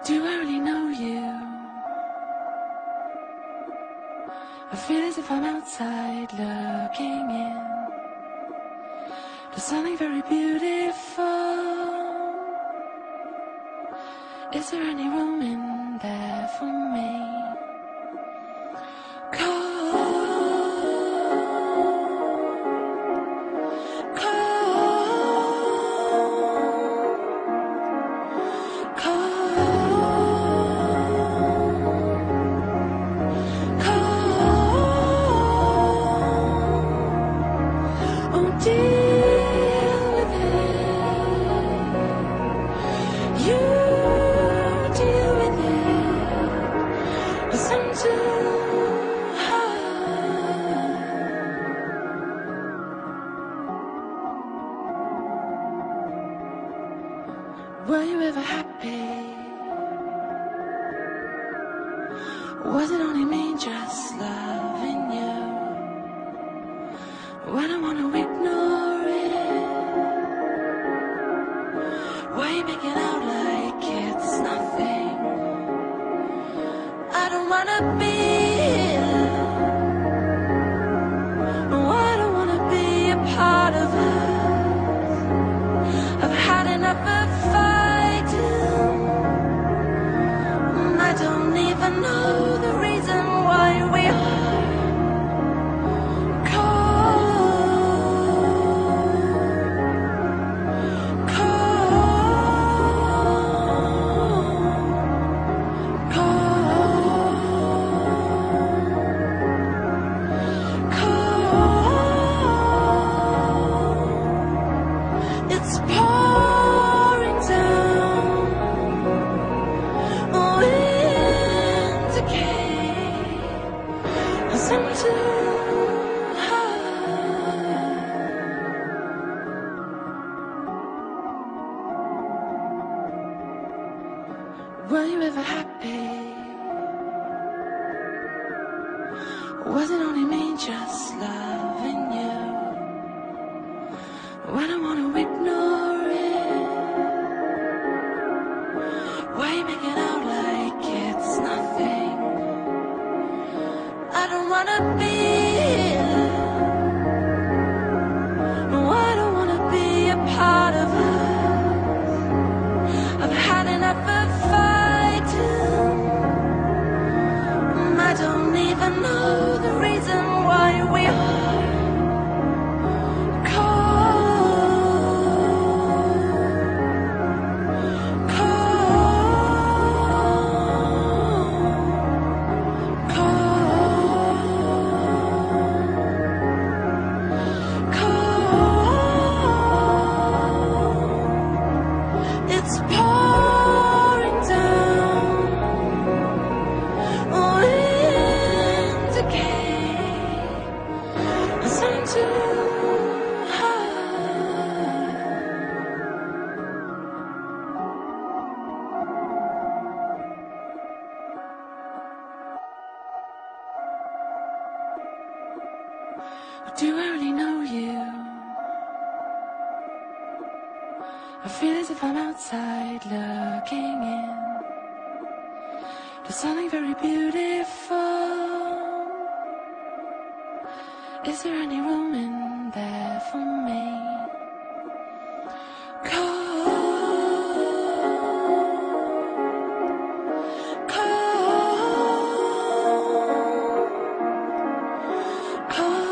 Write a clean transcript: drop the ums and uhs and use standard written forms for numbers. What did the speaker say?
Do I really know you? I feel as if I'm outside looking in. There's something very beautiful. Is there any room in there for me? Were you ever happy? Was it only me just loving you? When I want to ignore it, why you make it out like it's nothing? I don't wanna be here. No, I don't wanna be a part of us. I've had enough of fighting. I don't even know the reason why we are it's pouring down. Winter came, summer too high. Were you ever happy? Was it only me just loving you? When I want to ignore it, why you make it out like it's nothing? I don't wanna be here. No, I don't wanna be a part of us. I've had enough of fighting. I don't even know the reason why we are it's pouring down. Winter came, sun too high. Do I really know you? I feel as if I'm outside looking in. There's something very beautiful. Is there any room in there for me? Cold.